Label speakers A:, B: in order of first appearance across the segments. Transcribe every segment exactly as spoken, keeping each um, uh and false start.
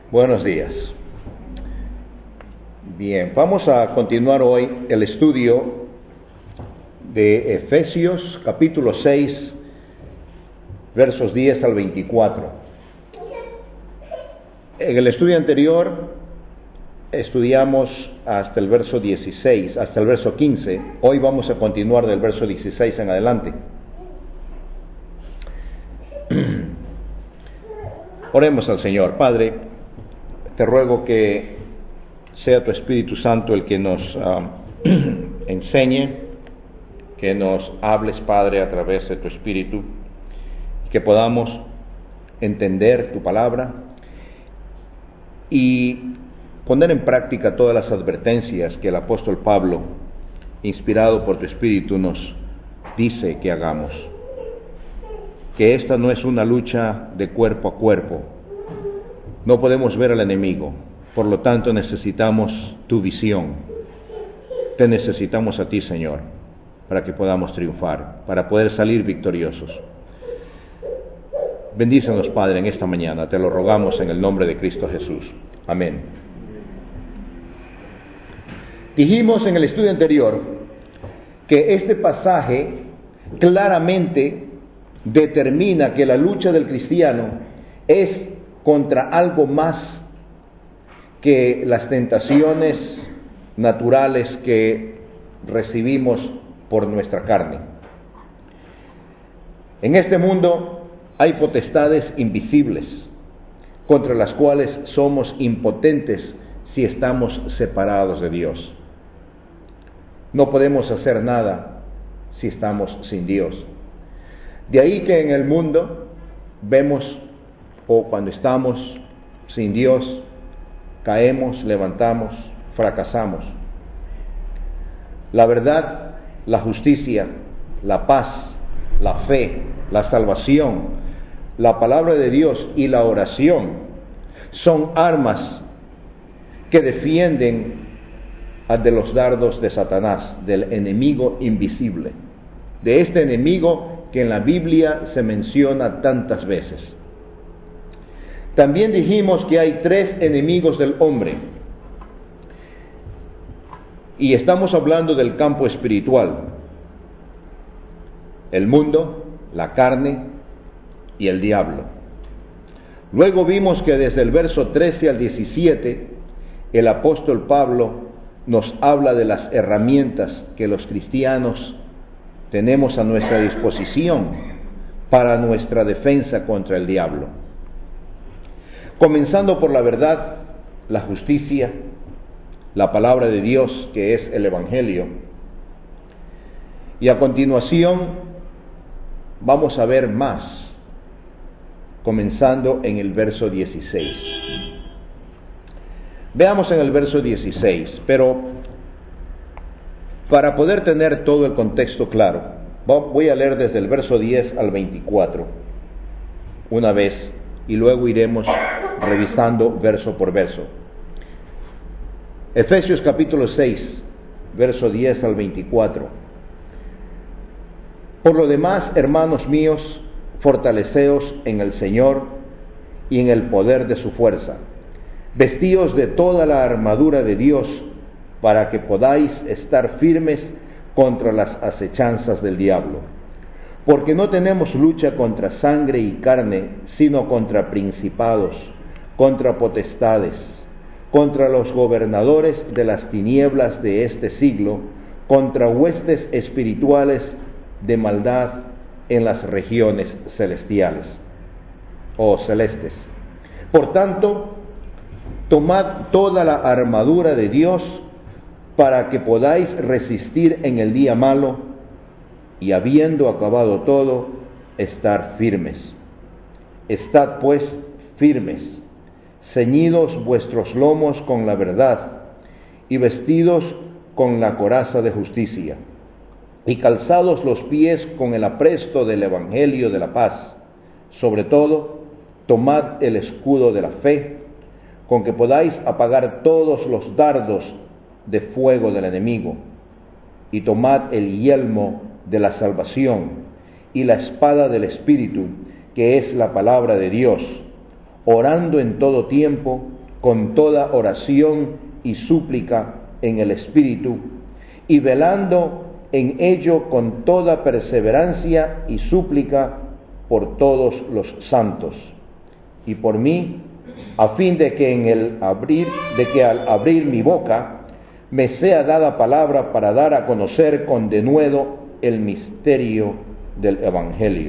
A: Buenos días. Bien, vamos a continuar hoy el estudio de Efesios capítulo seis, versos diez al veinticuatro. En el estudio anterior estudiamos hasta el verso dieciséis, hasta el verso quince. Hoy vamos a continuar del verso dieciséis en adelante. Oremos al Señor. Padre, te ruego que sea tu Espíritu Santo el que nos uh, enseñe, que nos hables, Padre, a través de tu Espíritu, que podamos entender tu palabra y poner en práctica todas las advertencias que el apóstol Pablo, inspirado por tu Espíritu, nos dice que hagamos. Que esta no es una lucha de cuerpo a cuerpo. No podemos ver al enemigo, por lo tanto necesitamos tu visión. Te necesitamos a ti, Señor, para que podamos triunfar, para poder salir victoriosos. Bendícenos, Padre, en esta mañana, te lo rogamos en el nombre de Cristo Jesús. Amén. Dijimos en el estudio anterior que este pasaje claramente determina que la lucha del cristiano es contra algo más que las tentaciones naturales que recibimos por nuestra carne. En este mundo hay potestades invisibles contra las cuales somos impotentes si estamos separados de Dios. No podemos hacer nada si estamos sin Dios. De ahí que en el mundo vemos, o cuando estamos sin Dios, caemos, levantamos, fracasamos. La verdad, la justicia, la paz, la fe, la salvación, la palabra de Dios y la oración son armas que defienden de los dardos de Satanás, del enemigo invisible, de este enemigo que en la Biblia se menciona tantas veces. También dijimos que hay tres enemigos del hombre, y estamos hablando del campo espiritual: el mundo, la carne y el diablo. Luego vimos que desde el verso trece al diecisiete, el apóstol Pablo nos habla de las herramientas que los cristianos tenemos a nuestra disposición para nuestra defensa contra el diablo. Comenzando por la verdad, la justicia, la palabra de Dios, que es el Evangelio. Y a continuación vamos a ver más, comenzando en el verso dieciséis. Veamos en el verso dieciséis, pero para poder tener todo el contexto claro, voy a leer desde el verso diez al veinticuatro, una vez, y luego iremos revisando verso por verso. Efesios capítulo seis, verso diez al veinticuatro. Por lo demás, hermanos míos, fortaleceos en el Señor y en el poder de su fuerza. Vestíos de toda la armadura de Dios, para que podáis estar firmes contra las acechanzas del diablo. Porque no tenemos lucha contra sangre y carne, sino contra principados, contra potestades, contra los gobernadores de las tinieblas de este siglo, contra huestes espirituales de maldad en las regiones celestiales o celestes. Por tanto, tomad toda la armadura de Dios para que podáis resistir en el día malo, y habiendo acabado todo, estar firmes. Estad pues firmes, ceñidos vuestros lomos con la verdad, y vestidos con la coraza de justicia, y calzados los pies con el apresto del Evangelio de la paz. Sobre todo, tomad el escudo de la fe, con que podáis apagar todos los dardos de fuego del enemigo, y tomad el yelmo de la salvación y la espada del Espíritu, que es la palabra de Dios, orando en todo tiempo con toda oración y súplica en el Espíritu, y velando en ello con toda perseverancia y súplica por todos los santos, y por mí, a fin de que en el abrir, de que al abrir mi boca me sea dada palabra para dar a conocer con denuedo el misterio del Evangelio,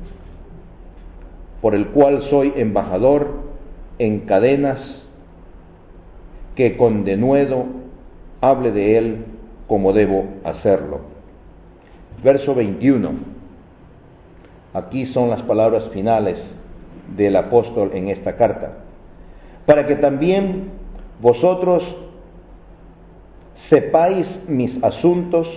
A: por el cual soy embajador en cadenas, que con denuedo hable de él como debo hacerlo. Verso veintiuno. Aquí son las palabras finales del apóstol en esta carta. Para que también vosotros sepáis mis asuntos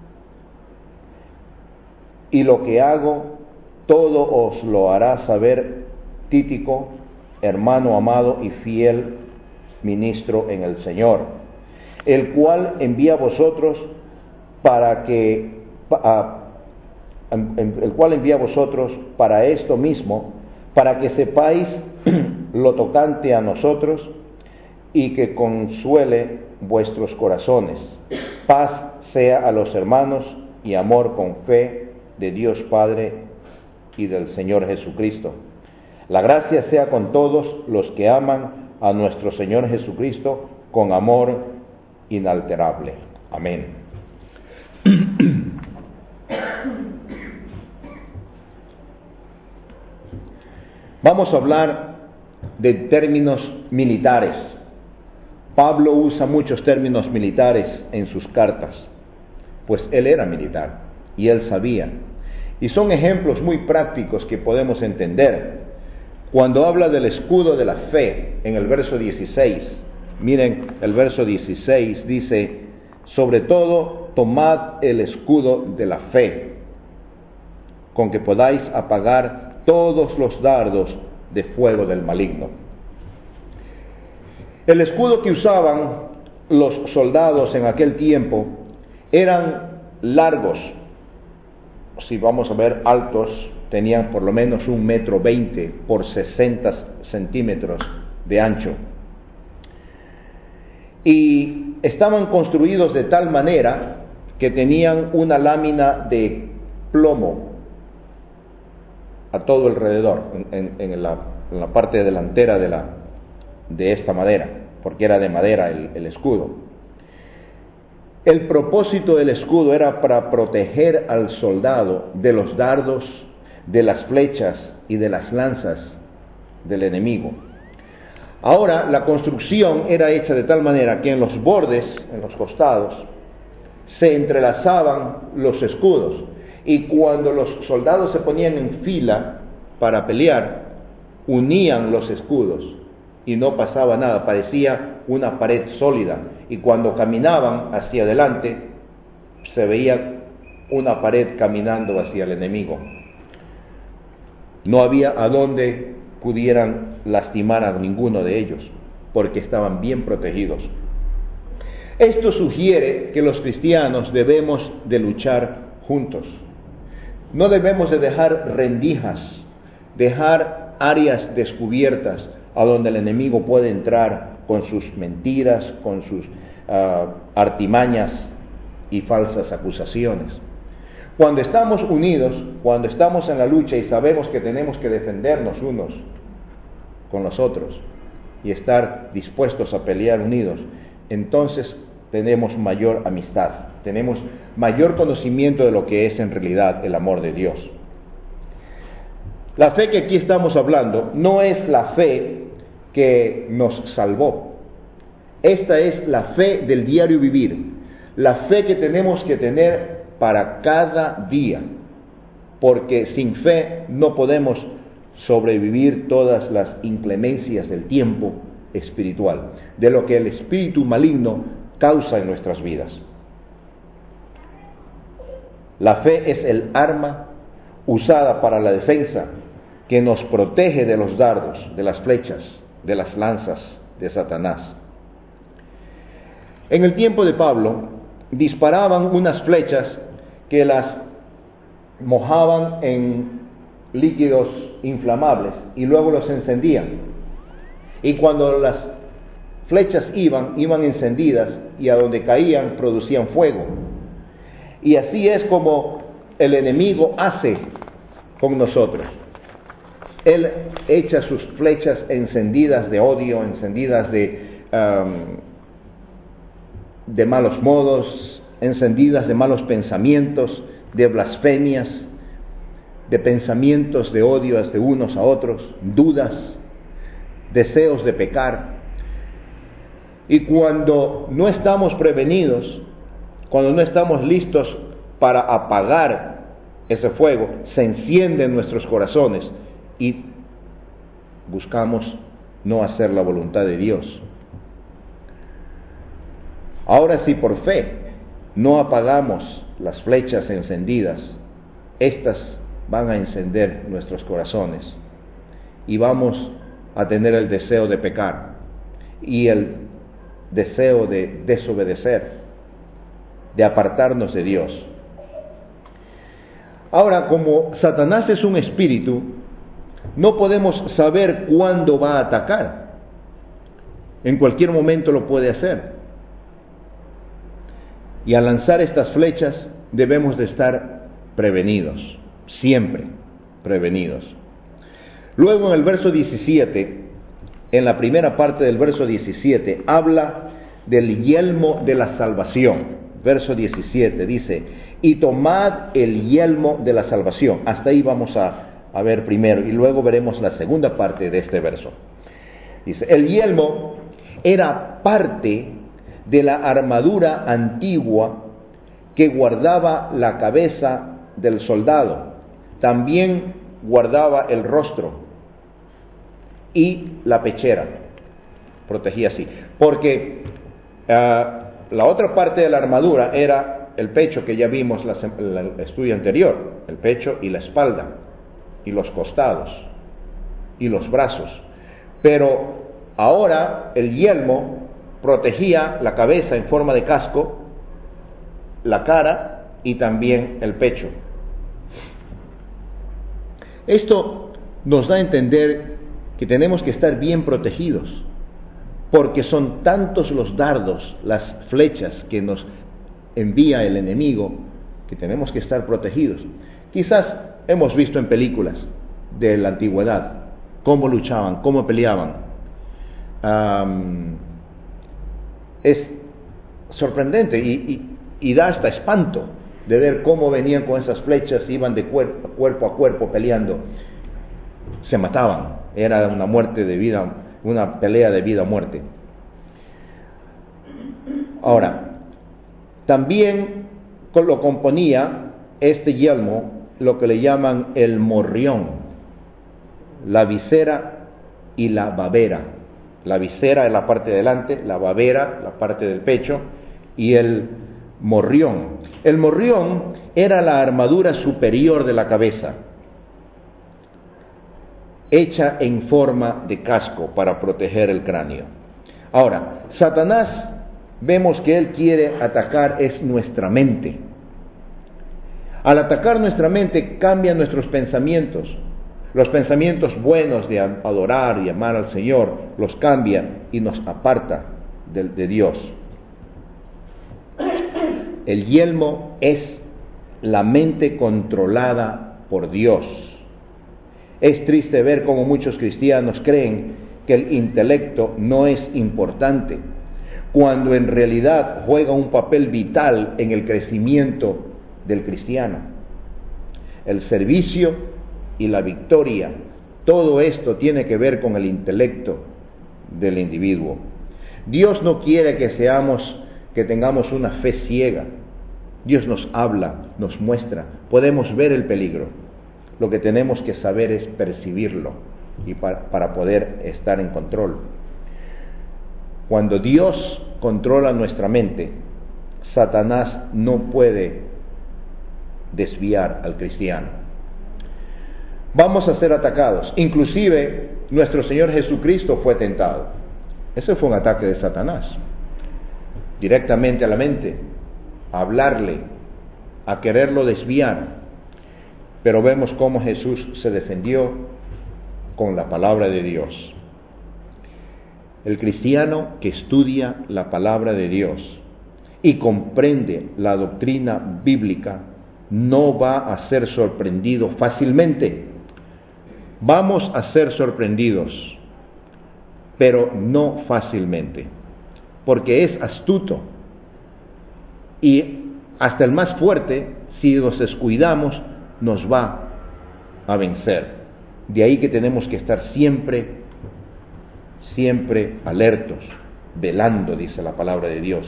A: y lo que hago, todo os lo hará saber Tíquico, hermano amado y fiel ministro en el Señor, el cual envía a vosotros para que a, el cual envía a vosotros para esto mismo, para que sepáis lo tocante a nosotros y que consuele vuestros corazones. Paz sea a los hermanos y amor con fe de Dios Padre y del Señor Jesucristo. La gracia sea con todos los que aman a nuestro Señor Jesucristo con amor inalterable. Amén. Vamos a hablar de términos militares. Pablo usa muchos términos militares en sus cartas, pues él era militar y él sabía. Y son ejemplos muy prácticos que podemos entender. Cuando habla del escudo de la fe, en el verso dieciséis, miren, el verso dieciséis dice, sobre todo tomad el escudo de la fe, con que podáis apagar todos los dardos de fuego del maligno. El escudo que usaban los soldados en aquel tiempo eran largos, si vamos a ver altos, tenían por lo menos un metro veinte por sesenta centímetros de ancho, y estaban construidos de tal manera que tenían una lámina de plomo a todo alrededor, en, en, en, la, en la parte delantera de, la, de esta madera, porque era de madera el, el escudo. El propósito del escudo era para proteger al soldado de los dardos, de las flechas y de las lanzas del enemigo. Ahora, la construcción era hecha de tal manera que en los bordes, en los costados, se entrelazaban los escudos. Y cuando los soldados se ponían en fila para pelear, unían los escudos y no pasaba nada, parecía una pared sólida. Y cuando caminaban hacia adelante, se veía una pared caminando hacia el enemigo. No había a dónde pudieran lastimar a ninguno de ellos, porque estaban bien protegidos. Esto sugiere que los cristianos debemos de luchar juntos. No debemos de dejar rendijas, dejar áreas descubiertas a donde el enemigo puede entrar con sus mentiras, con sus uh, artimañas y falsas acusaciones. Cuando estamos unidos, cuando estamos en la lucha y sabemos que tenemos que defendernos unos con los otros y estar dispuestos a pelear unidos, entonces tenemos mayor amistad, tenemos mayor conocimiento de lo que es en realidad el amor de Dios. La fe que aquí estamos hablando no es la fe que nos salvó. Esta es la fe del diario vivir, la fe que tenemos que tener para cada día, porque sin fe no podemos sobrevivir todas las inclemencias del tiempo espiritual, de lo que el espíritu maligno causa en nuestras vidas. La fe es el arma usada para la defensa que nos protege de los dardos, de las flechas, de las lanzas de Satanás. En el tiempo de Pablo, disparaban unas flechas que las mojaban en líquidos inflamables y luego los encendían. Y cuando las flechas iban, iban encendidas y a donde caían producían fuego. Y así es como el enemigo hace con nosotros. Él echa sus flechas encendidas de odio, encendidas de, um, de malos modos, encendidas de malos pensamientos, de blasfemias, de pensamientos de odio hacia unos a otros, dudas, deseos de pecar. Y cuando no estamos prevenidos, cuando no estamos listos para apagar ese fuego, se enciende en nuestros corazones y buscamos no hacer la voluntad de Dios. Ahora, si por fe no apagamos las flechas encendidas, estas van a encender nuestros corazones y vamos a tener el deseo de pecar y el deseo de desobedecer, de apartarnos de Dios. Ahora, como Satanás es un espíritu, no podemos saber cuándo va a atacar. En cualquier momento lo puede hacer. Y al lanzar estas flechas debemos de estar prevenidos, siempre prevenidos. Luego en el verso diecisiete, en la primera parte del verso diecisiete, habla del yelmo de la salvación. Verso diecisiete dice, y tomad el yelmo de la salvación. Hasta ahí vamos a, a ver primero y luego veremos la segunda parte de este verso. Dice, el yelmo era parte de la armadura antigua que guardaba la cabeza del soldado. También guardaba el rostro y la pechera. Protegía así. Porque uh, la otra parte de la armadura era el pecho, que ya vimos en el estudio anterior. El pecho y la espalda. Y los costados. Y los brazos. Pero ahora el yelmo protegía la cabeza en forma de casco, la cara y también el pecho. Esto nos da a entender que tenemos que estar bien protegidos, porque son tantos los dardos, las flechas que nos envía el enemigo, que tenemos que estar protegidos. Quizás hemos visto en películas de la antigüedad cómo luchaban, cómo peleaban. Um, es sorprendente y, y, y da hasta espanto de ver cómo venían con esas flechas, iban de cuerpo, cuerpo a cuerpo peleando, se mataban, era una muerte de vida, una pelea de vida o muerte. Ahora, también lo componía este yelmo lo que le llaman el morrión, la visera y la babera. La visera es la parte de delante, la babera, la parte del pecho, y el morrión. El morrión era la armadura superior de la cabeza, hecha en forma de casco para proteger el cráneo. Ahora, Satanás, vemos que él quiere atacar es nuestra mente. Al atacar nuestra mente, cambia nuestros pensamientos. Los pensamientos buenos de adorar y amar al Señor los cambia y nos aparta de, de Dios. El yelmo es la mente controlada por Dios. Es triste ver cómo muchos cristianos creen que el intelecto no es importante, cuando en realidad juega un papel vital en el crecimiento del cristiano. El servicio y la victoria, todo esto tiene que ver con el intelecto del individuo. Dios no quiere que seamos, que tengamos una fe ciega. Dios nos habla, nos muestra, podemos ver el peligro. Lo que tenemos que saber es percibirlo y para, para poder estar en control. Cuando Dios controla nuestra mente, Satanás no puede desviar al cristiano. Vamos a ser atacados. Inclusive nuestro Señor Jesucristo fue tentado. Ese fue un ataque de Satanás. Directamente a la mente, a hablarle, a quererlo desviar. Pero vemos cómo Jesús se defendió con la palabra de Dios. El cristiano que estudia la palabra de Dios y comprende la doctrina bíblica no va a ser sorprendido fácilmente. Vamos a ser sorprendidos, pero no fácilmente, porque es astuto. Y hasta el más fuerte, si nos descuidamos, nos va a vencer. De ahí que tenemos que estar siempre, siempre alertos, velando, dice la palabra de Dios.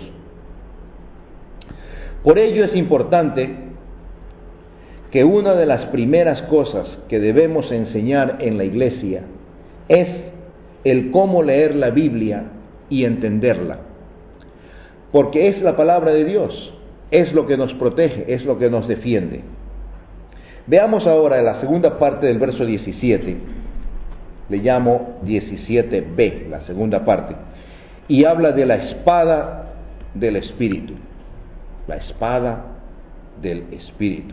A: Por ello es importante que una de las primeras cosas que debemos enseñar en la iglesia es el cómo leer la Biblia y entenderla. Porque es la palabra de Dios, es lo que nos protege, es lo que nos defiende. Veamos ahora la segunda parte del verso diecisiete, le llamo diecisiete b, la segunda parte, y habla de la espada del Espíritu, la espada del Espíritu.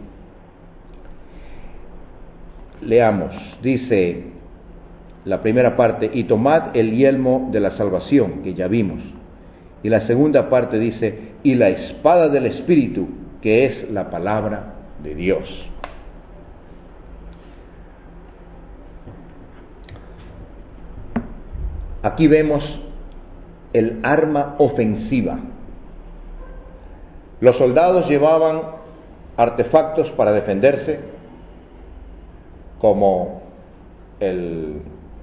A: Leamos, dice la primera parte, y tomad el yelmo de la salvación, que ya vimos. Y la segunda parte dice, y la espada del Espíritu, que es la palabra de Dios. Aquí vemos el arma ofensiva. Los soldados llevaban artefactos para defenderse, como el,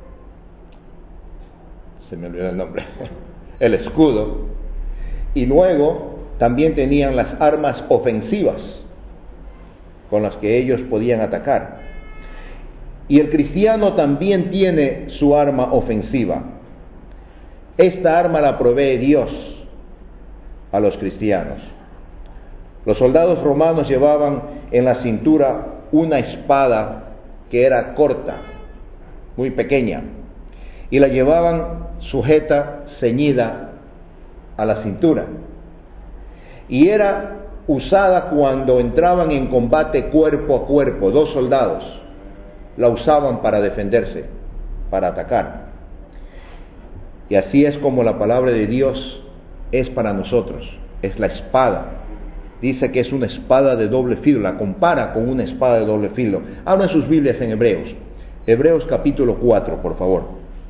A: se me olvidó el nombre, el escudo, y luego también tenían las armas ofensivas con las que ellos podían atacar. Y el cristiano también tiene su arma ofensiva. Esta arma la provee Dios a los cristianos. Los soldados romanos llevaban en la cintura una espada que era corta, muy pequeña, y la llevaban sujeta, ceñida a la cintura. Y era usada cuando entraban en combate cuerpo a cuerpo, dos soldados la usaban para defenderse, para atacar. Y así es como la palabra de Dios es para nosotros, es la espada. Dice que es una espada de doble filo, la compara con una espada de doble filo. Abran sus Biblias en Hebreos, Hebreos capítulo cuatro, por favor.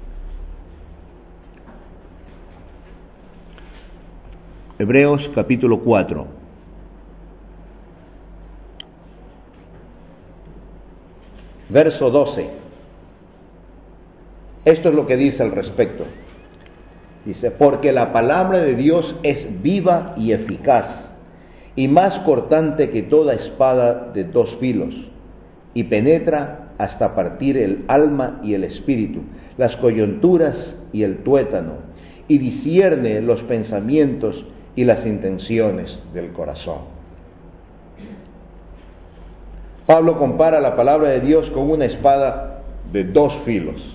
A: Hebreos capítulo cuatro. Verso doce. Esto es lo que dice al respecto. Dice, porque la palabra de Dios es viva y eficaz, y más cortante que toda espada de dos filos, y penetra hasta partir el alma y el espíritu, las coyunturas y el tuétano, y discierne los pensamientos y las intenciones del corazón. Pablo compara la palabra de Dios con una espada de dos filos,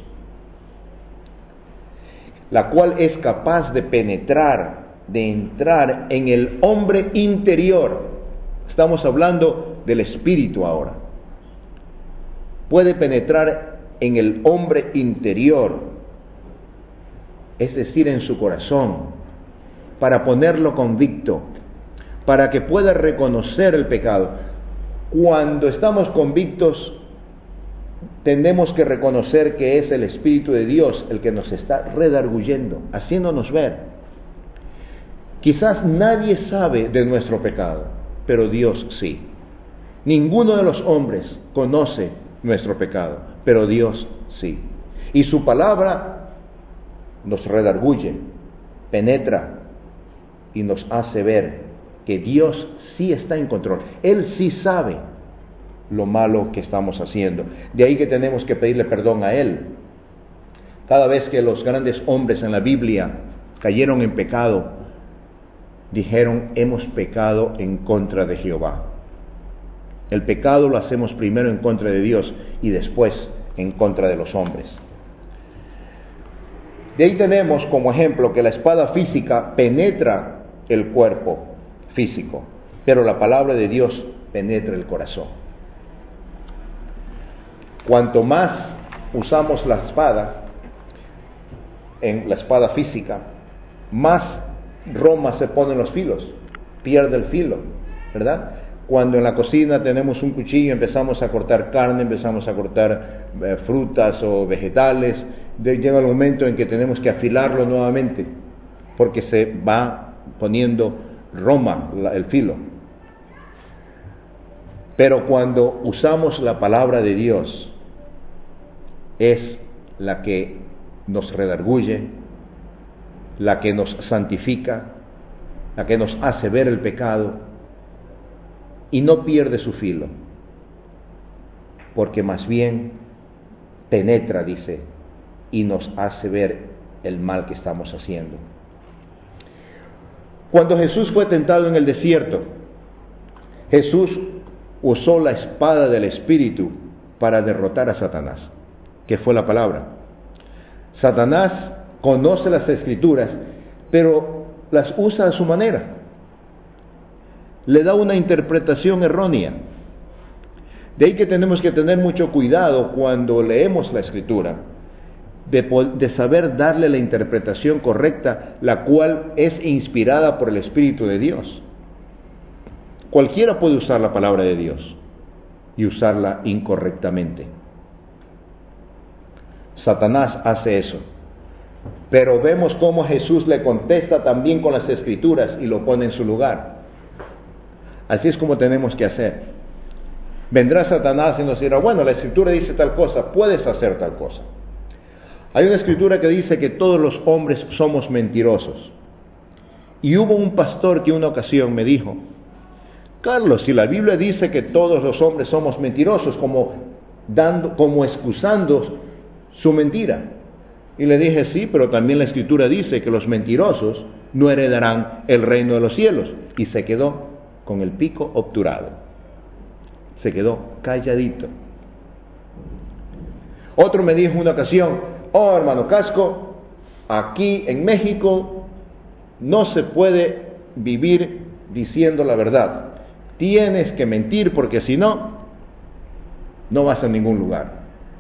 A: la cual es capaz de penetrar, de entrar en el hombre interior. Estamos hablando del espíritu ahora. Puede penetrar en el hombre interior, es decir, en su corazón, para ponerlo convicto, para que pueda reconocer el pecado. Cuando estamos convictos, tenemos que reconocer que es el Espíritu de Dios el que nos está redarguyendo, haciéndonos ver. Quizás nadie sabe de nuestro pecado, pero Dios sí. Ninguno de los hombres conoce nuestro pecado, pero Dios sí. Y su palabra nos redarguye, penetra y nos hace ver que Dios sí está en control. Él sí sabe lo malo que estamos haciendo. De ahí que tenemos que pedirle perdón a Él. Cada vez que los grandes hombres en la Biblia cayeron en pecado, dijeron, hemos pecado en contra de Jehová. El pecado lo hacemos primero en contra de Dios y después en contra de los hombres. De ahí tenemos como ejemplo que la espada física penetra el cuerpo físico, pero la palabra de Dios penetra el corazón. Cuanto más usamos la espada, en la espada física, más Roma se pone en los filos, pierde el filo, ¿verdad? Cuando en la cocina tenemos un cuchillo, empezamos a cortar carne, empezamos a cortar eh, frutas o vegetales, de, llega el momento en que tenemos que afilarlo nuevamente, porque se va poniendo Roma la, el filo. Pero cuando usamos la palabra de Dios, es la que nos redarguye, la que nos santifica, la que nos hace ver el pecado, y no pierde su filo, porque más bien penetra, dice, y nos hace ver el mal que estamos haciendo. Cuando Jesús fue tentado en el desierto, Jesús usó la espada del Espíritu para derrotar a Satanás, que fue la palabra. Satanás conoce las Escrituras, pero las usa a su manera. Le da una interpretación errónea. De ahí que tenemos que tener mucho cuidado cuando leemos la Escritura, de, de saber darle la interpretación correcta, la cual es inspirada por el Espíritu de Dios. Cualquiera puede usar la palabra de Dios y usarla incorrectamente. Satanás hace eso. Pero vemos cómo Jesús le contesta también con las Escrituras y lo pone en su lugar. Así es como tenemos que hacer. Vendrá Satanás y nos dirá, bueno, la Escritura dice tal cosa, puedes hacer tal cosa. Hay una Escritura que dice que todos los hombres somos mentirosos. Y hubo un pastor que una ocasión me dijo, Carlos, si la Biblia dice que todos los hombres somos mentirosos, como dando, como excusando su mentira. Y le dije, sí, pero también la Escritura dice que los mentirosos no heredarán el reino de los cielos. Y se quedó con el pico obturado. Se quedó calladito. Otro me dijo una ocasión, oh hermano Casco, aquí en México no se puede vivir diciendo la verdad. Tienes que mentir porque si no, no vas a ningún lugar.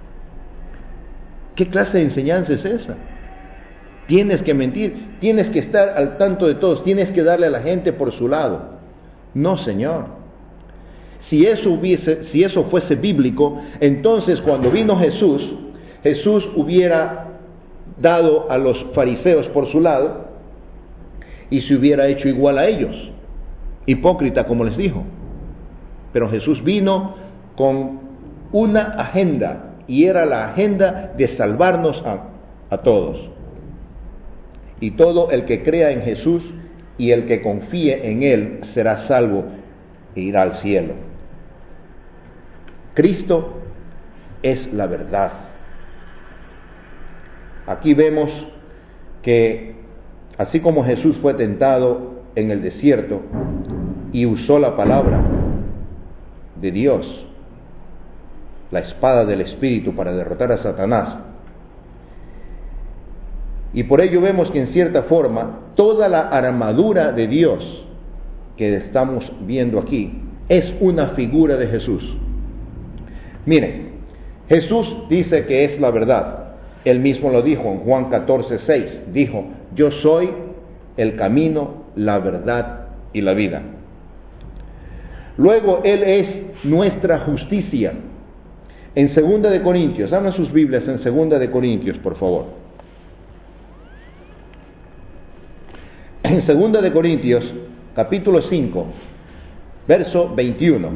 A: ¿Qué clase de enseñanza es esa? Tienes que mentir, tienes que estar al tanto de todos, tienes que darle a la gente por su lado. No, Señor. Si eso hubiese, si eso fuese bíblico, entonces cuando vino Jesús, Jesús hubiera dado a los fariseos por su lado y se hubiera hecho igual a ellos, hipócrita como les dijo. Pero Jesús vino con una agenda, y era la agenda de salvarnos a, a todos. Y todo el que crea en Jesús y el que confíe en Él será salvo e irá al cielo. Cristo es la verdad. Aquí vemos que así como Jesús fue tentado en el desierto y usó la palabra de Dios, la espada del Espíritu para derrotar a Satanás, y por ello vemos que en cierta forma toda la armadura de Dios que estamos viendo aquí es una figura de Jesús. Miren, Jesús dice que es la verdad. Él mismo lo dijo en Juan catorce seis, dijo, yo soy el camino, la verdad y la vida. Luego Él es nuestra justicia. En Segunda de Corintios, abran sus Biblias en Segunda de Corintios, por favor. En Segunda de Corintios, capítulo cinco, verso veintiuno.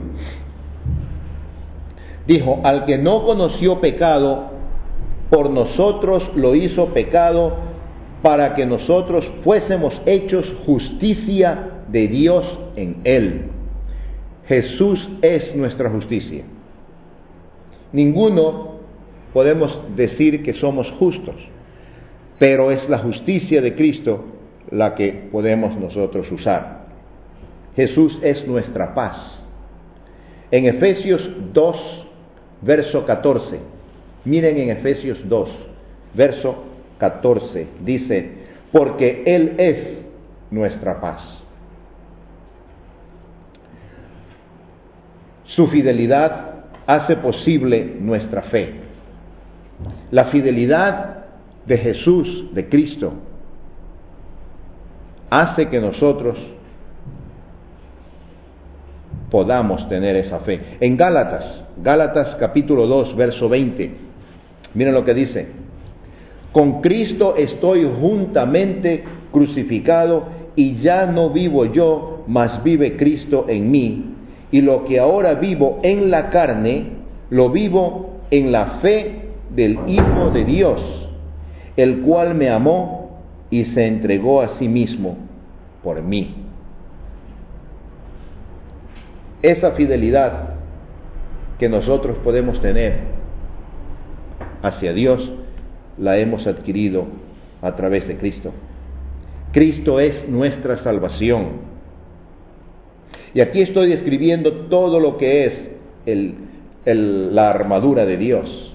A: Dijo, al que no conoció pecado, por nosotros lo hizo pecado, para que nosotros fuésemos hechos justicia de Dios en él. Jesús es nuestra justicia. Ninguno podemos decir que somos justos, pero es la justicia de Cristo la que podemos nosotros usar. Jesús es nuestra paz. En Efesios dos, verso catorce, miren en Efesios dos, verso catorce, dice, porque Él es nuestra paz. Su fidelidad hace posible nuestra fe. La fidelidad de Jesús, de Cristo, hace que nosotros podamos tener esa fe. En Gálatas, Gálatas capítulo dos, verso veinte, miren lo que dice: con Cristo estoy juntamente crucificado, y ya no vivo yo, mas vive Cristo en mí, y lo que ahora vivo en la carne, lo vivo en la fe del Hijo de Dios, el cual me amó y se entregó a sí mismo por mí. Esa fidelidad que nosotros podemos tener hacia Dios, la hemos adquirido a través de Cristo. Cristo es nuestra salvación. Y aquí estoy describiendo todo lo que es el, el, la armadura de Dios.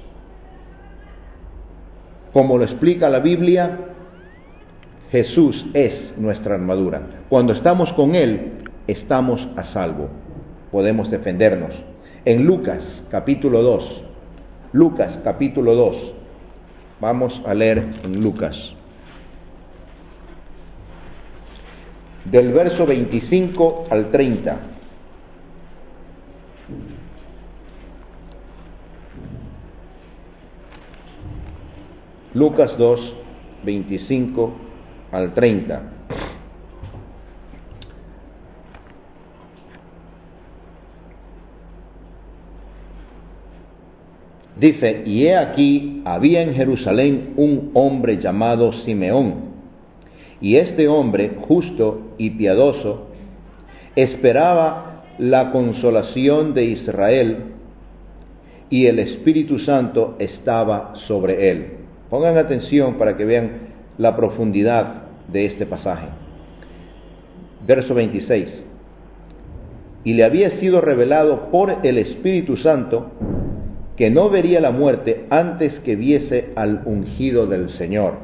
A: Como lo explica la Biblia, Jesús es nuestra armadura. Cuando estamos con Él, estamos a salvo. Podemos defendernos. En Lucas capítulo dos, Lucas capítulo dos, vamos a leer en Lucas, del verso veinticinco al treinta. Lucas dos, veinticinco al treinta. Dice: y he aquí, había en Jerusalén un hombre llamado Simeón, y este hombre, justo y piadoso, esperaba la consolación de Israel, y el Espíritu Santo estaba sobre él. Pongan atención para que vean la profundidad de este pasaje. Verso veintiséis. Y le había sido revelado por el Espíritu Santo que no vería la muerte antes que viese al ungido del Señor.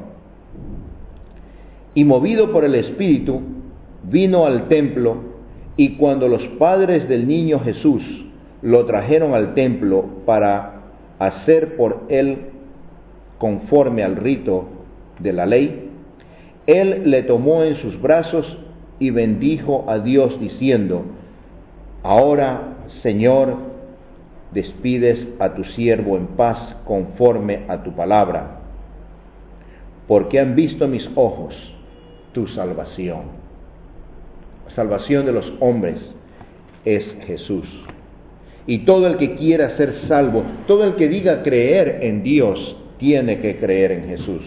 A: Y movido por el Espíritu, vino al templo, y cuando los padres del niño Jesús lo trajeron al templo para hacer por él conforme al rito de la ley, él le tomó en sus brazos y bendijo a Dios diciendo: ahora, Señor, despides a tu siervo en paz conforme a tu palabra, porque han visto mis ojos tu salvación. La salvación de los hombres es Jesús. Y todo el que quiera ser salvo, todo el que diga creer en Dios, tiene que creer en Jesús.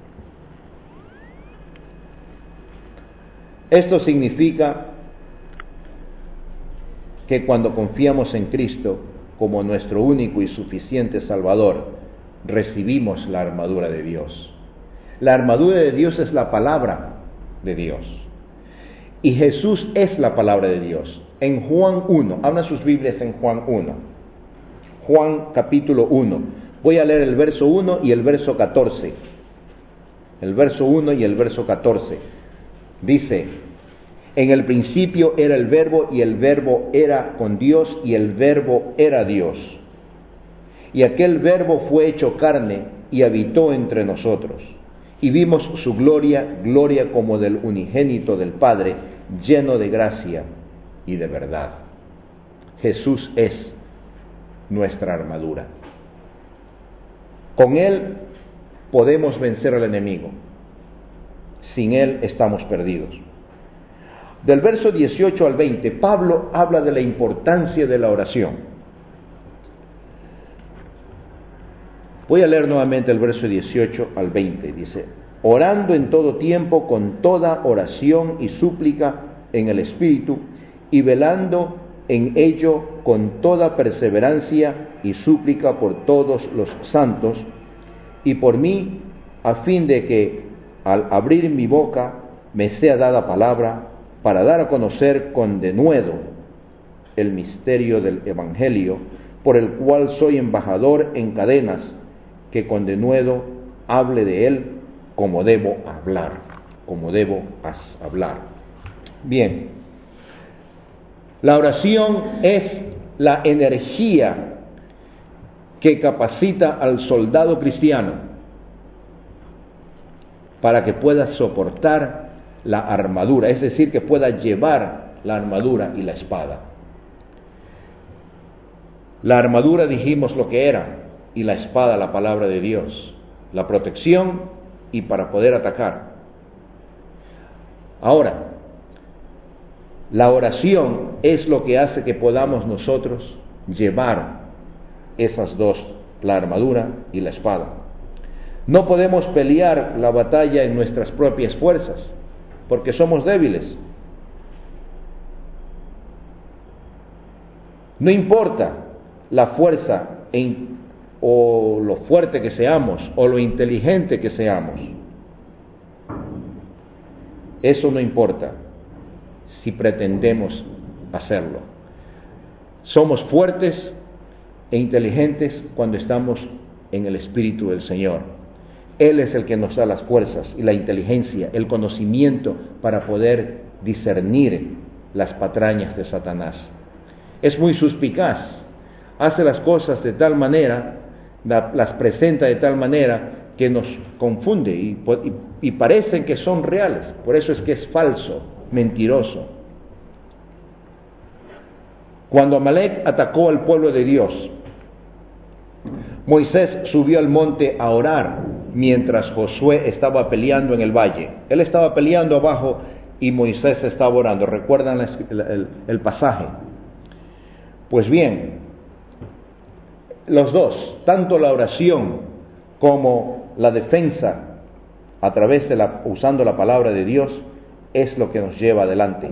A: Esto significa que cuando confiamos en Cristo como nuestro único y suficiente Salvador, recibimos la armadura de Dios. La armadura de Dios es la palabra de Dios. Y Jesús es la palabra de Dios. En Juan uno, abran sus Biblias en Juan uno. Juan capítulo uno. Voy a leer el verso uno y el verso catorce. El verso uno y el verso catorce. Dice: en el principio era el Verbo, y el Verbo era con Dios, y el Verbo era Dios. Y aquel Verbo fue hecho carne y habitó entre nosotros. Y vimos su gloria, gloria como del unigénito del Padre, lleno de gracia y de verdad. Jesús es nuestra armadura. Con Él podemos vencer al enemigo. Sin Él estamos perdidos. Del verso dieciocho al veinte, Pablo habla de la importancia de la oración. Voy a leer nuevamente el verso dieciocho al veinte. Dice: orando en todo tiempo con toda oración y súplica en el Espíritu, y velando en ello con toda perseverancia y súplica por todos los santos, y por mí, a fin de que al abrir mi boca me sea dada palabra para dar a conocer con denuedo el misterio del Evangelio, por el cual soy embajador en cadenas, que con denuedo hable de él como debo hablar, como debo hablar. Bien, la oración es la energía que capacita al soldado cristiano para que pueda soportar la armadura, es decir, que pueda llevar la armadura y la espada. La armadura dijimos lo que era, y la espada la palabra de Dios, la protección y para poder atacar. Ahora, la oración es lo que hace que podamos nosotros llevar esas dos, la armadura y la espada. No podemos pelear la batalla en nuestras propias fuerzas, porque somos débiles. No importa la fuerza en, o lo fuerte que seamos, o lo inteligente que seamos. Eso no importa si pretendemos hacerlo. Somos fuertes e inteligentes cuando estamos en el Espíritu del Señor. Él es el que nos da las fuerzas y la inteligencia, el conocimiento para poder discernir las patrañas de Satanás. Es muy suspicaz, hace las cosas de tal manera, las presenta de tal manera que nos confunde y, y, y parecen que son reales. Por eso es que es falso, mentiroso. Cuando Amalec atacó al pueblo de Dios, Moisés subió al monte a orar mientras Josué estaba peleando en el valle. Él estaba peleando abajo y Moisés estaba orando. ¿Recuerdan el, el, el pasaje? Pues bien, los dos, tanto la oración como la defensa a través de la, usando la palabra de Dios, es lo que nos lleva adelante.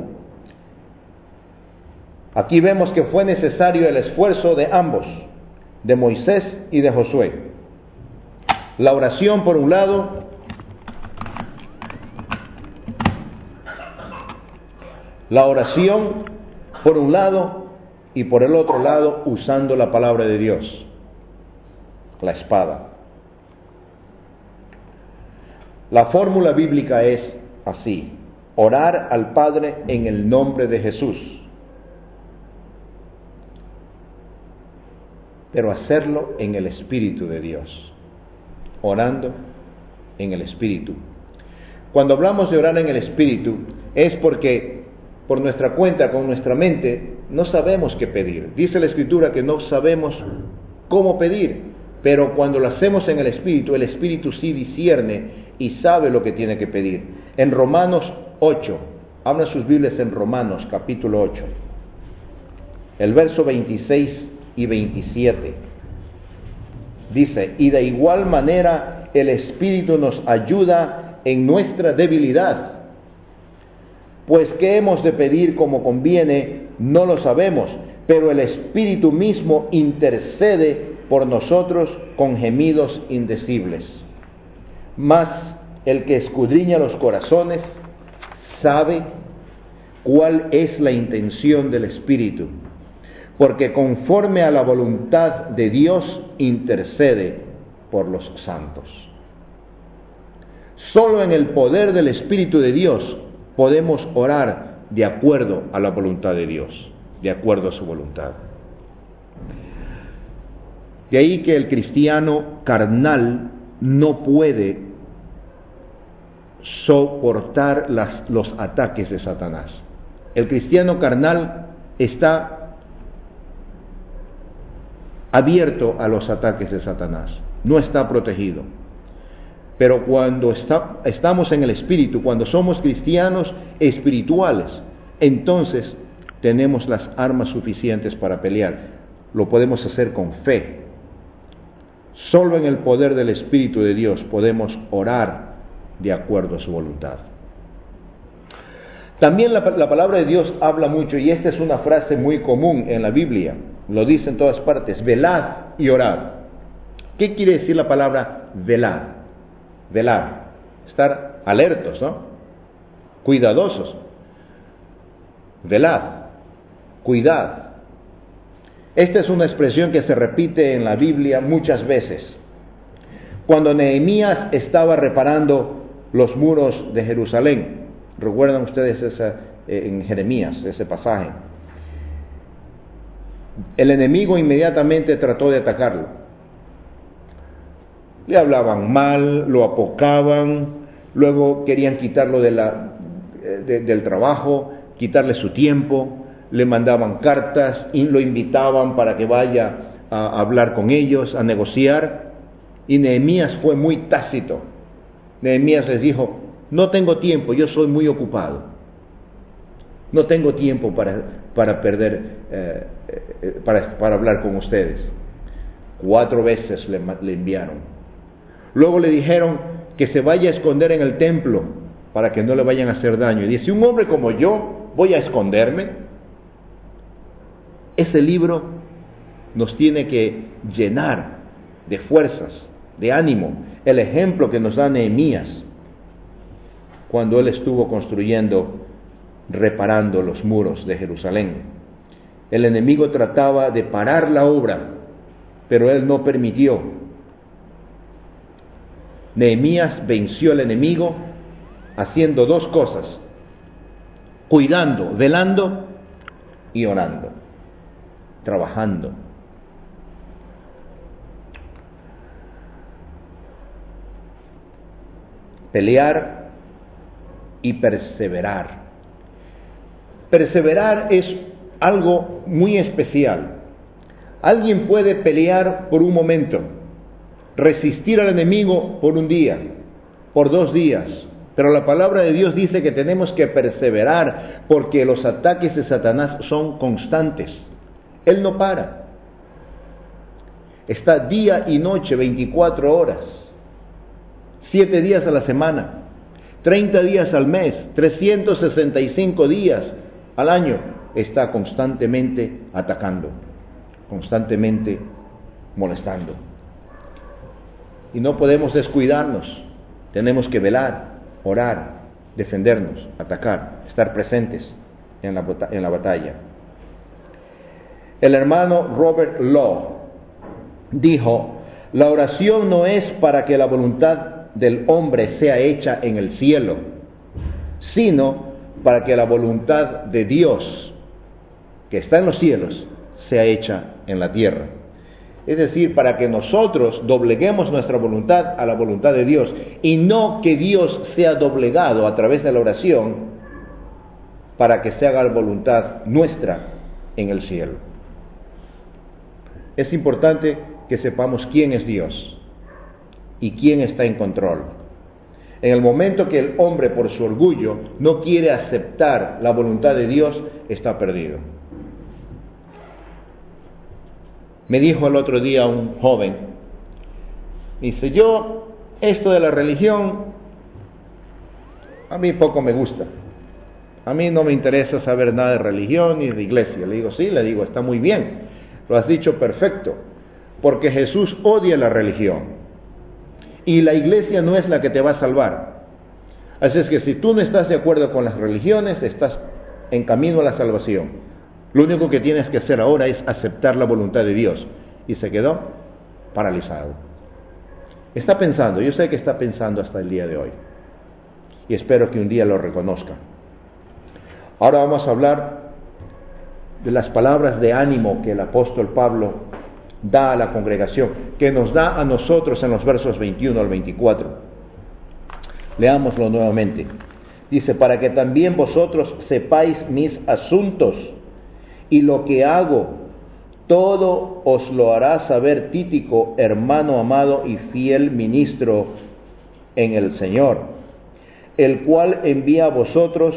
A: Aquí vemos que fue necesario el esfuerzo de ambos, de Moisés y de Josué. La oración por un lado, la oración por un lado y por el otro lado usando la palabra de Dios, la espada. La fórmula bíblica es así: orar al Padre en el nombre de Jesús, pero hacerlo en el Espíritu de Dios, orando en el Espíritu. Cuando hablamos de orar en el Espíritu, es porque por nuestra cuenta, con nuestra mente, no sabemos qué pedir. Dice la Escritura que no sabemos cómo pedir, pero cuando lo hacemos en el Espíritu, el Espíritu sí discierne y sabe lo que tiene que pedir. En Romanos ocho, abran sus Biblias en Romanos capítulo ocho, el verso veintiséis y veintisiete, dice: y de igual manera el Espíritu nos ayuda en nuestra debilidad, pues qué hemos de pedir como conviene, no lo sabemos, pero el Espíritu mismo intercede por nosotros con gemidos indecibles. Mas el que escudriña los corazones sabe cuál es la intención del Espíritu, porque conforme a la voluntad de Dios intercede por los santos. Solo en el poder del Espíritu de Dios podemos orar de acuerdo a la voluntad de Dios, de acuerdo a su voluntad. De ahí que el cristiano carnal no puede soportar las, los ataques de Satanás. El cristiano carnal está abierto a los ataques de Satanás, no está protegido. Pero cuando está, estamos en el Espíritu, cuando somos cristianos espirituales, entonces tenemos las armas suficientes para pelear. Lo podemos hacer con fe. Solo en el poder del Espíritu de Dios podemos orar de acuerdo a su voluntad. También la, la palabra de Dios habla mucho, y esta es una frase muy común en la Biblia, lo dice en todas partes: velad y orad. ¿Qué quiere decir la palabra velad? Velar, estar alertos, ¿no? Cuidadosos. Velad, cuidad. Esta es una expresión que se repite en la Biblia muchas veces. Cuando Nehemías estaba reparando los muros de Jerusalén, recuerdan ustedes esa, eh, en Jeremías, ese pasaje, el enemigo inmediatamente trató de atacarlo. Le hablaban mal, lo apocaban, luego querían quitarlo de la, de, del trabajo, quitarle su tiempo, le mandaban cartas y lo invitaban para que vaya a hablar con ellos, a negociar, y Nehemías fue muy tácito. Nehemías les dijo: no tengo tiempo, yo soy muy ocupado, no tengo tiempo para, para perder, eh, eh, para, para hablar con ustedes. Cuatro veces le, le enviaron. Luego le dijeron que se vaya a esconder en el templo para que no le vayan a hacer daño. Y dice: un hombre como yo, ¿voy a esconderme? Ese libro nos tiene que llenar de fuerzas, de ánimo, el ejemplo que nos da Nehemías cuando él estuvo construyendo, reparando los muros de Jerusalén. El enemigo trataba de parar la obra, pero él no permitió. Nehemías venció al enemigo haciendo dos cosas: cuidando, velando y orando, trabajando. Pelear y perseverar. Perseverar es algo muy especial. Alguien puede pelear por un momento, resistir al enemigo por un día, por dos días, pero la palabra de Dios dice que tenemos que perseverar porque los ataques de Satanás son constantes. Él no para. Está día y noche, veinticuatro horas, siete días a la semana, treinta días al mes, trescientos sesenta y cinco días al año, está constantemente atacando, constantemente molestando. Y no podemos descuidarnos, tenemos que velar, orar, defendernos, atacar, estar presentes en la, en la batalla. El hermano Robert Law dijo: la oración no es para que la voluntad del hombre sea hecha en el cielo, sino para que la voluntad de Dios, que está en los cielos, sea hecha en la tierra. Es decir, para que nosotros dobleguemos nuestra voluntad a la voluntad de Dios, y no que Dios sea doblegado a través de la oración para que se haga la voluntad nuestra en el cielo. Es importante que sepamos quién es Dios y quién está en control. En el momento que el hombre, por su orgullo, no quiere aceptar la voluntad de Dios, está perdido. Me dijo el otro día un joven, dice: yo, esto de la religión, a mí poco me gusta. A mí no me interesa saber nada de religión ni de iglesia. Le digo: sí, le digo, está muy bien, lo has dicho perfecto, porque Jesús odia la religión. Y la iglesia no es la que te va a salvar. Así es que si tú no estás de acuerdo con las religiones, estás en camino a la salvación. Lo único que tienes que hacer ahora es aceptar la voluntad de Dios. Y se quedó paralizado. Está pensando, yo sé que está pensando hasta el día de hoy. Y espero que un día lo reconozca. Ahora vamos a hablar de las palabras de ánimo que el apóstol Pablo da a la congregación, que nos da a nosotros en los versos veintiuno al veinticuatro. Leámoslo nuevamente. Dice: para que también vosotros sepáis mis asuntos y lo que hago, todo os lo hará saber Tíquico, hermano amado y fiel ministro en el Señor, el cual envía a vosotros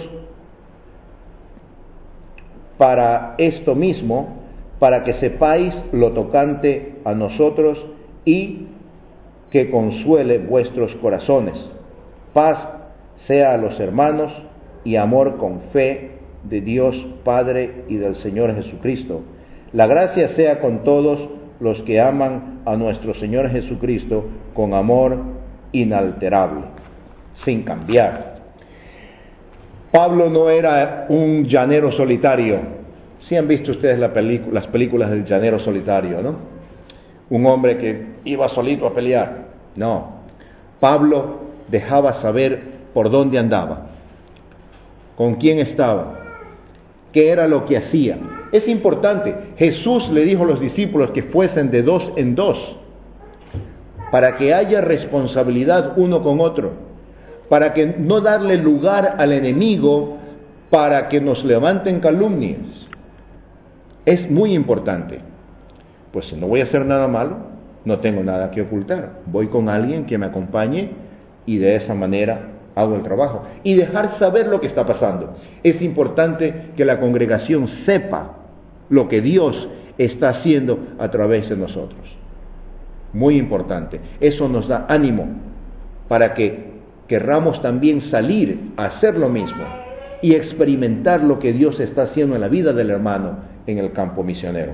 A: para esto mismo, para que sepáis lo tocante a nosotros y que consuele vuestros corazones. Paz sea a los hermanos y amor con fe de Dios Padre y del Señor Jesucristo. La gracia sea con todos los que aman a nuestro Señor Jesucristo con amor inalterable, sin cambiar. Pablo no era un llanero solitario. Sí han visto ustedes la película, las películas del llanero solitario, ¿no? Un hombre que iba solito a pelear. No. Pablo dejaba saber por dónde andaba, con quién estaba, qué era lo que hacía. Es importante. Jesús le dijo a los discípulos que fuesen de dos en dos, para que haya responsabilidad uno con otro, para que no darle lugar al enemigo para que nos levanten calumnias. Es muy importante. Pues si no voy a hacer nada malo, no tengo nada que ocultar. Voy con alguien que me acompañe y de esa manera hago el trabajo. Y dejar saber lo que está pasando. Es importante que la congregación sepa lo que Dios está haciendo a través de nosotros. Muy importante. Eso nos da ánimo para que querramos también salir a hacer lo mismo y experimentar lo que Dios está haciendo en la vida del hermano en el campo misionero.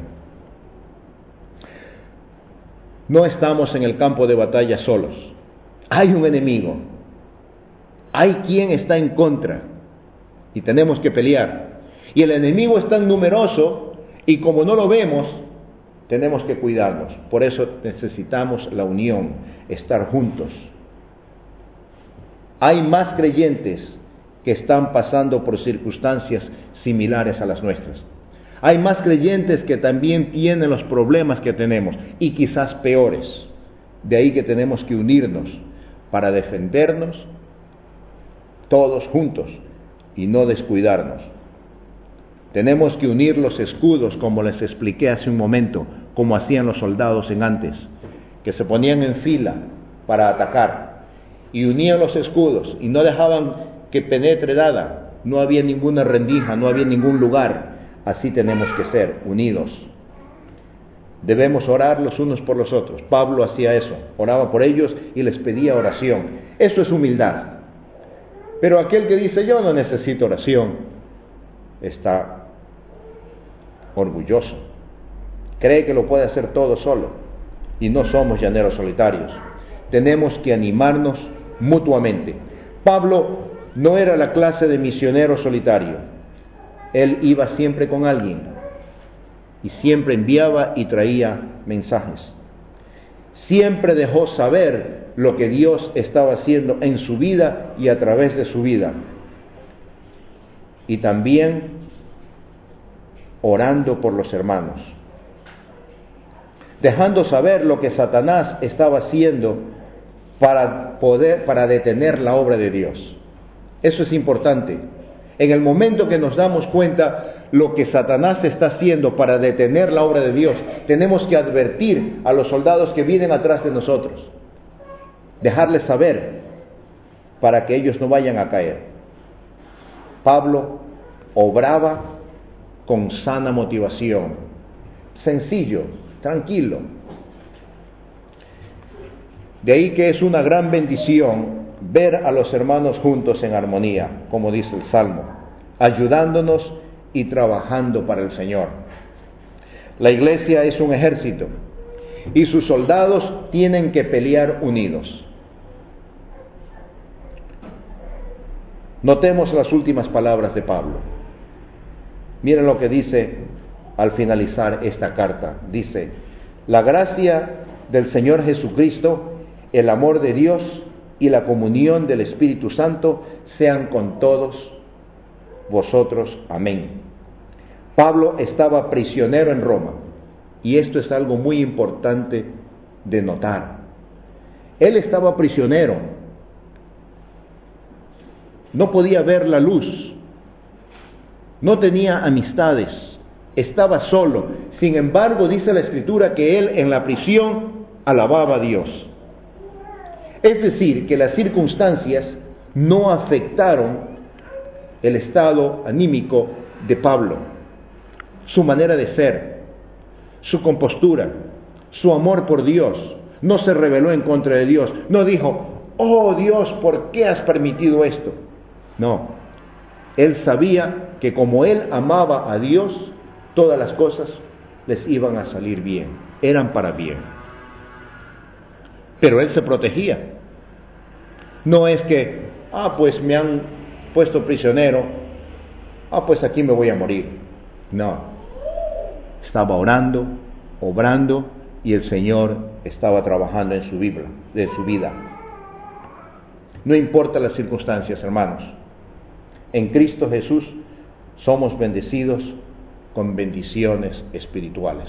A: No estamos en el campo de batalla solos. Hay un enemigo. Hay quien está en contra y tenemos que pelear. Y el enemigo es tan numeroso y como no lo vemos, tenemos que cuidarnos. Por eso necesitamos la unión, estar juntos. Hay más creyentes que están pasando por circunstancias similares a las nuestras. Hay más creyentes que también tienen los problemas que tenemos y quizás peores. De ahí que tenemos que unirnos para defendernos todos juntos y no descuidarnos. Tenemos que unir los escudos, como les expliqué hace un momento, como hacían los soldados en antes, que se ponían en fila para atacar y unían los escudos y no dejaban que penetre nada. No había ninguna rendija, no había ningún lugar. Así tenemos que ser, unidos. Debemos orar los unos por los otros. Pablo hacía eso, oraba por ellos y les pedía oración. Eso es humildad. Pero aquel que dice, yo no necesito oración, está orgulloso. Cree que lo puede hacer todo solo. Y no somos llaneros solitarios. Tenemos que animarnos mutuamente. Pablo no era la clase de misionero solitario. Él iba siempre con alguien y siempre enviaba y traía mensajes. Siempre dejó saber lo que Dios estaba haciendo en su vida y a través de su vida. Y también orando por los hermanos, dejando saber lo que Satanás estaba haciendo para poder, para detener la obra de Dios. Eso es importante. En el momento que nos damos cuenta lo que Satanás está haciendo para detener la obra de Dios, tenemos que advertir a los soldados que vienen atrás de nosotros, dejarles saber para que ellos no vayan a caer. Pablo obraba con sana motivación, sencillo, tranquilo. De ahí que es una gran bendición ver a los hermanos juntos en armonía, como dice el Salmo, ayudándonos y trabajando para el Señor. La iglesia es un ejército y sus soldados tienen que pelear unidos. Notemos las últimas palabras de Pablo. Miren lo que dice al finalizar esta carta. Dice, la gracia del Señor Jesucristo, el amor de Dios y la comunión del Espíritu Santo sean con todos vosotros. Amén. Pablo estaba prisionero en Roma, y esto es algo muy importante de notar. Él estaba prisionero, no podía ver la luz, no tenía amistades, estaba solo. Sin embargo, dice la Escritura que él en la prisión alababa a Dios. Es decir, que las circunstancias no afectaron el estado anímico de Pablo, su manera de ser, su compostura, su amor por Dios. No se rebeló en contra de Dios, no dijo, oh Dios, ¿por qué has permitido esto? No, él sabía que como él amaba a Dios, todas las cosas les iban a salir bien, eran para bien. Pero él se protegía. No es que, ah, pues me han puesto prisionero, ah, pues aquí me voy a morir. No. Estaba orando, obrando, y el Señor estaba trabajando en su vida, en su vida. No importa las circunstancias, hermanos. En Cristo Jesús somos bendecidos con bendiciones espirituales.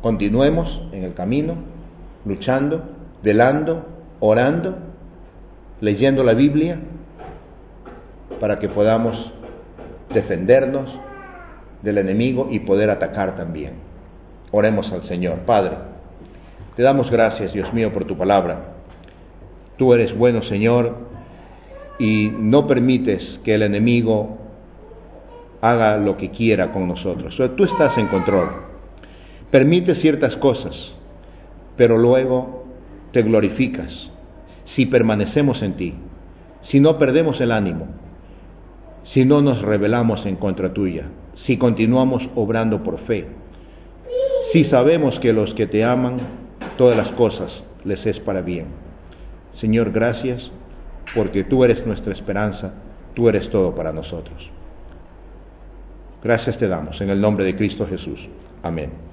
A: Continuemos en el camino, luchando, velando, orando leyendo la Biblia para que podamos defendernos del enemigo y poder atacar también. Oremos al Señor. Padre, te damos gracias, Dios mío, por tu palabra. Tú eres bueno, Señor, y no permites que el enemigo haga lo que quiera con nosotros. O sea, tú estás en control. Permites ciertas cosas, pero luego te glorificas si permanecemos en ti, si no perdemos el ánimo, si no nos rebelamos en contra tuya, si continuamos obrando por fe, si sabemos que los que te aman, todas las cosas les es para bien. Señor, gracias, porque tú eres nuestra esperanza, tú eres todo para nosotros. Gracias te damos, en el nombre de Cristo Jesús. Amén.